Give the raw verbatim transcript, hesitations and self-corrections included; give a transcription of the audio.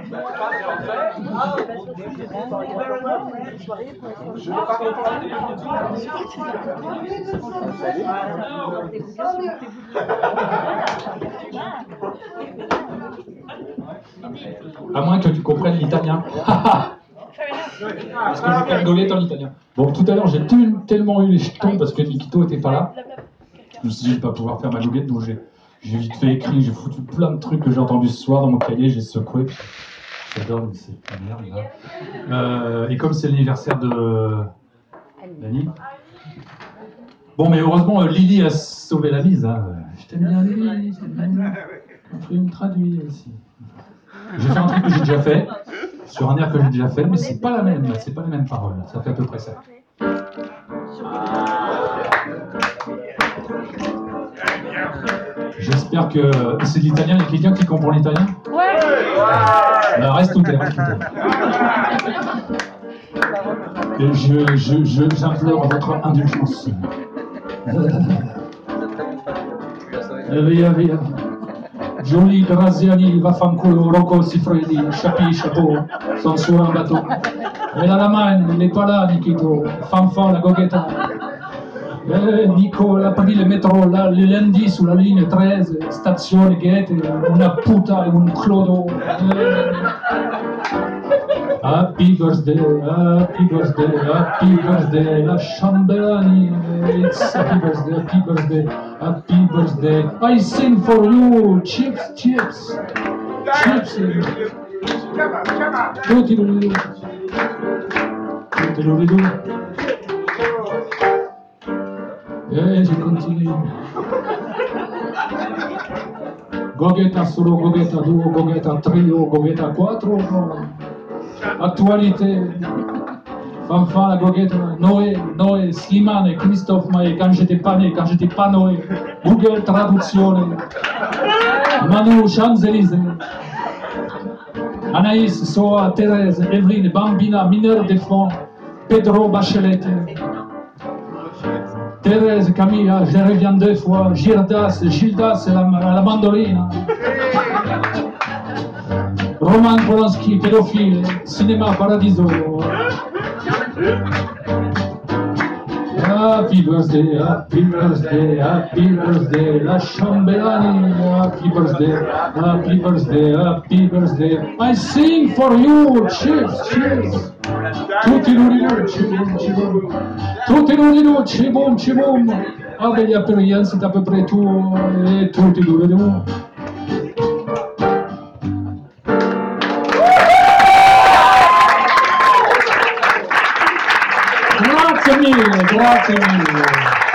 Je vais pas répondre. À moins que tu comprennes l'italien. Parce que je candolette en italien. Bon, tout à l'heure, j'ai tellement eu les jetons parce que Nikito était pas là. Je me suis dit, je vais pas pouvoir faire ma louguette, donc j'ai j'ai vite fait écrire, j'ai foutu plein de trucs que j'ai entendus ce soir dans mon cahier, j'ai secoué. Puis j'adore ces merde là. Euh, et comme c'est l'anniversaire de Dani. Bon, mais heureusement, Lily a sauvé la mise. Hein. Je t'aime bien, Lily. Je t'aime bien. On fait une traduit aussi. J'ai fait un truc que j'ai déjà fait, sur un air que j'ai déjà fait, mais c'est pas la même, c'est pas les mêmes paroles. Ça fait à peu près ça. J'espère que c'est de l'italien. Il y a quelqu'un qui comprend l'italien? Ouais. Ben, reste tout est, reste tout est. Et je, je, je, j'implore votre indulgence. Via, via. Giulia Graziani, vaffanculo, Rocco Siffredi, Chapi, Chapeau, sono su un bateau. E la mano, n'est pas là, Nikito, fanfa la goghetta. Eh, Nico, apri le metro, là, le lundi sulla linea tredici, stazione Goethe, una puta e un clodo. Eh. Happy birthday, happy birthday, happy birthday, la Chambelani, it's happy birthday, happy birthday, happy birthday. I sing for you, chips, chips, chips. Tutti l'uridu, tutti l'uridu. E je continue. Goghetta solo, Goghetta duo, Goghetta trio, Goghetta quattro. Actualité. Fanfan, la Goghetta, Noé, Noé, Slimane, Christophe Maé, quand j'étais pas né, quand j'étais pas Noé. Google Traduzione. Manu, Champs-Élysées. Anaïs, Soa, Thérèse, Evelyne, Bambina, Mineur des Fonds, Pedro Bachelet. Thérèse, Camilla, je reviens deux fois, Gildas, Gildas, la, la mandoline. Roman Polanski, pédophile, Cinéma Paradiso. Happy birthday, happy birthday, happy birthday, la Chambelani. Happy birthday, happy birthday, happy birthday. I sing for you, cheers, cheers. Tutti l'uridu, cibum, cibum. Tutti l'uridu, cibum, cibum. Ah ben, il n'y a plus rien, c'est à peu près tout. Et tutti l'uridu. Grazie mille, grazie mille.